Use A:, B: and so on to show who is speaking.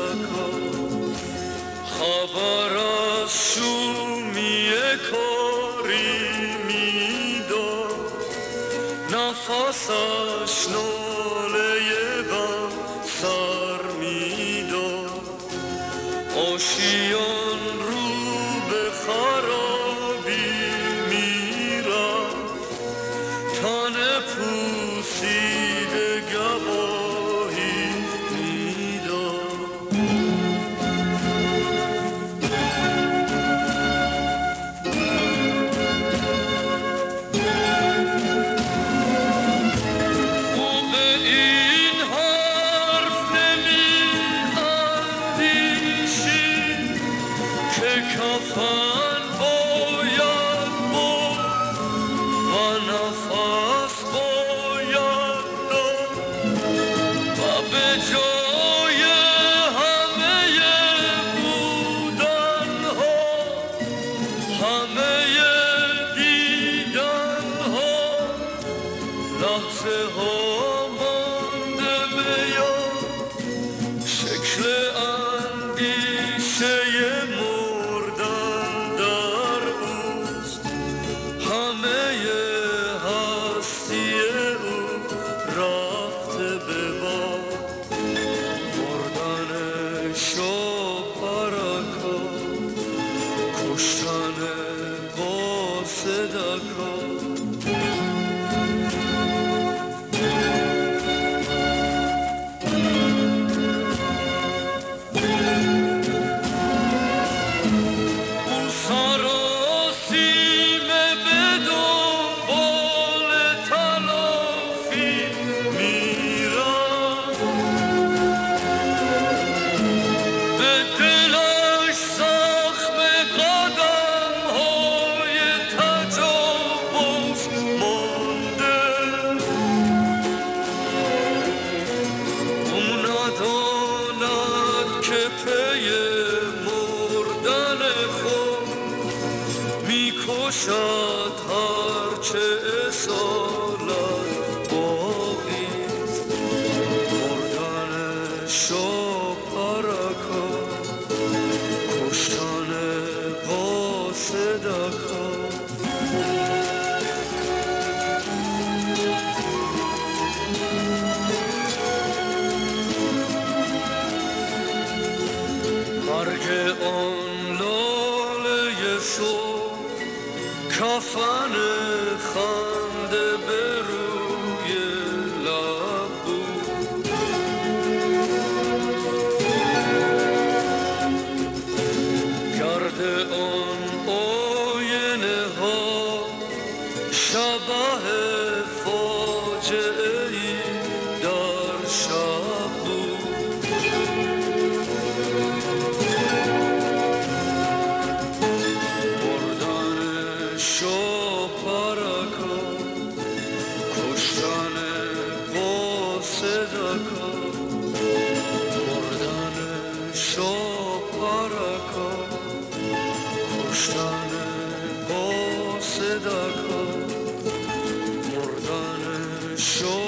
A: پارکا خبر از شومی کاری میداد نفسش ناله بر سر میداد آشیان رو به خرابی میرفت تن پوسیده گواهی میداد او به این حرف نمی اندیشید که کفن باید برد و نفس باید داد و به جای همه بودنها همه دیدنها لحظه ها مانده به یاد شکل اندیشه مردن در اوست همه هستی او رفته به باد مردن شاپرکا کشتن قاصدکا میکشد هرچه اصالت باقیست مردن شاپرکا کشتن قاصدکا مرگ آن لاله صبح کفن خنده به روی لب بود گرد آن آینه ها شبح فاجعه ای در شب بود شاپرکا کشتن قاصدکا مردن شاپرکا کشتن قاصدکا مردن